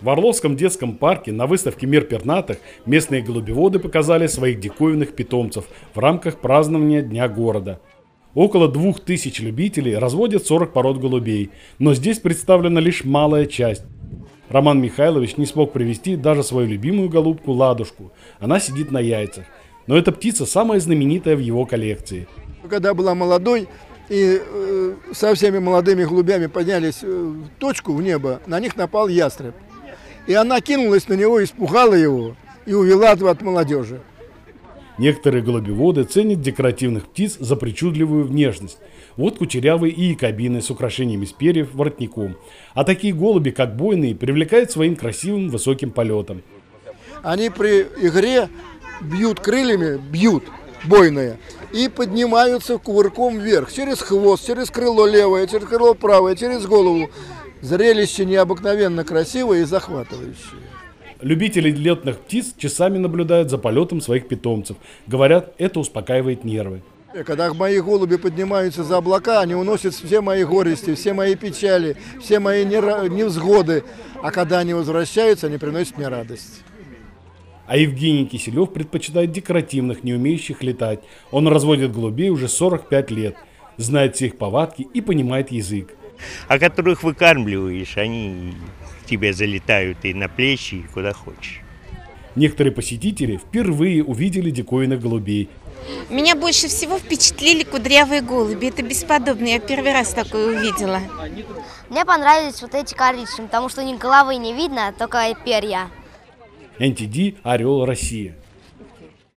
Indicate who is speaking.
Speaker 1: В Орловском детском парке на выставке «Мир пернатых» местные голубеводы показали своих диковинных питомцев в рамках празднования Дня города. Около 2000 любителей разводят 40 пород голубей, но здесь представлена лишь малая часть. Роман Михайлович не смог привезти даже свою любимую голубку Ладушку. Она сидит на яйцах. Но эта птица самая знаменитая в его коллекции.
Speaker 2: Когда была молодой и со всеми молодыми голубями поднялись в точку в небо, на них напал ястреб. И она кинулась на него, испугала его и увела от молодежи.
Speaker 1: Некоторые голубеводы ценят декоративных птиц за причудливую внешность. Вот кучерявые и якобины с украшениями из перьев воротником. А такие голуби, как бойные, привлекают своим красивым высоким полетом.
Speaker 2: Они при игре бьют крыльями, бойные, и поднимаются кувырком вверх, через хвост, через крыло левое, через крыло правое, через голову. Зрелище необыкновенно красивое и захватывающее.
Speaker 1: Любители летных птиц часами наблюдают за полетом своих питомцев. Говорят, это успокаивает нервы.
Speaker 2: Когда мои голуби поднимаются за облака, они уносят все мои горести, все мои печали, все мои невзгоды. А когда они возвращаются, они приносят мне радость.
Speaker 1: А Евгений Киселев предпочитает декоративных, не умеющих летать. Он разводит голубей уже 45 лет, знает все их повадки и понимает язык.
Speaker 3: А которых выкармливаешь, они тебе залетают и на плечи, и куда хочешь.
Speaker 1: Некоторые посетители впервые увидели диковинных голубей.
Speaker 4: Меня больше всего впечатлили кудрявые голуби. Это бесподобно. Я первый раз такое увидела.
Speaker 5: Мне понравились вот эти коричневые, потому что у них головы не видно, только перья.
Speaker 1: NTD «Орел. Россия».